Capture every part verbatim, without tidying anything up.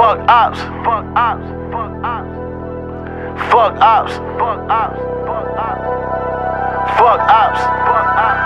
Fuck ops. Fuck ops. Fuck ops. Fuck ops. Fuck ops. Fuck ops. Fuck ops. Fuck ops.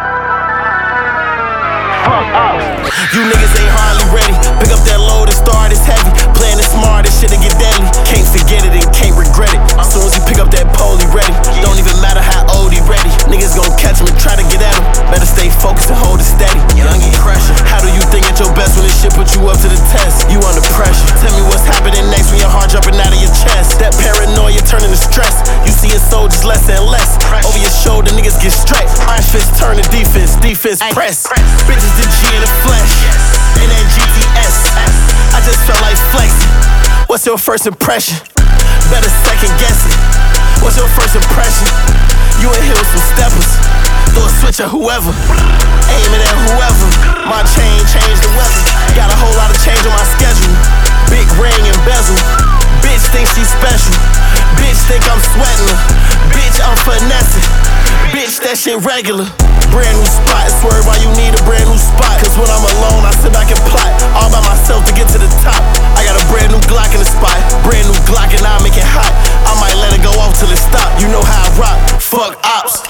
Fuck ops. You niggas ain't hardly ready. Pick up that load and start, it's heavy. Playing it smart, this shit'll get deadly. Can't forget it and can't regret it. As soon as you pick up that pole, he ready. Don't even matter how old he ready. Niggas gon' catch him and try to get at him. Better stay focused and hold it steady. Young get pressure. How do you think at your best when this shit put you up to the test? You under pressure. Tell me what's happening next when your heart jumping out of your chest. That paranoia turning to stress. You see it soldiers less and less. Over your shoulder, niggas get stretched. Iron fist turn to defense, defense press. Bitches the G in the flesh. In that G T S. I just felt like flexing. What's your first impression? Better second guess it. What's your first impression? You in here with some steppers. Throw a switch at whoever. Aiming at whoever. My chain changed the weather. Got a whole lot of change on my schedule. Big ring and bezel. Bitch think she special. Bitch think I'm sweating her. Bitch I'm finessing. Bitch that shit regular. Brand new spot. Swerve why you need a brand new spot. Cause when I'm alone I sit back and plot. All by myself to get to the top. I got a brand new Glock in the spot. Brand new Glock and I make it hot. I might let it go off till it stop. You know how I rock. Fuck ops.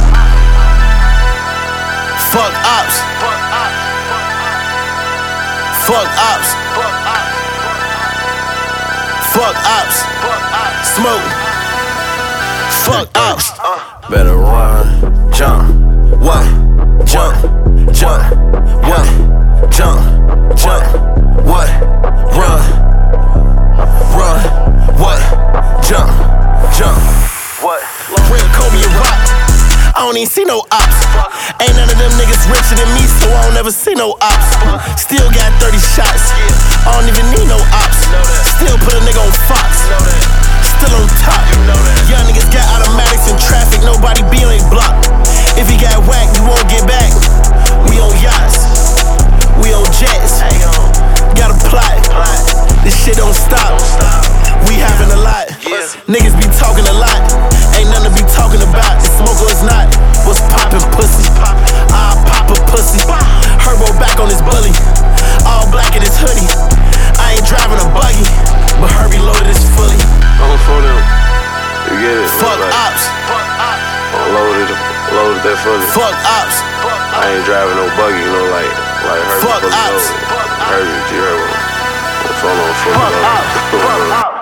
Fuck ops. Fuck ops. Fuck ops. Smoke. Fuck ops. Better run, jump, what? Jump, jump, what? Jump, jump, what? Run, run, what? Jump, jump, what? Real Kobe and Rock. I don't even see no ops. Ain't none of them niggas richer than me, so I don't ever see no ops. Still got thirty shots. I don't even need no ops. Still put a nigga on Fox. Still on top. Young niggas got automatics in traffic, nobody be on they block. If he got whacked, you won't get back. We on yachts. We on jets. Got a plot. This shit don't stop. We having a lot. Niggas be talking a lot. Ain't nothing to be talking about. It's smoke or it's not. What's poppin' pussy? I'll pop a pussy. Herbo back on his bully. All black in his hoodie. I ain't driving a buggy, but Herbie loaded his fully. I'm for them. You get it? Fuck like, ops. Loaded, loaded that fully. Fuck ops. I ain't driving no buggy, you know, like, like Herbie Fuck fully ops. loaded. Herbie, G Herbo. I'm full on fully Fuck loaded. ops. Fuck ops.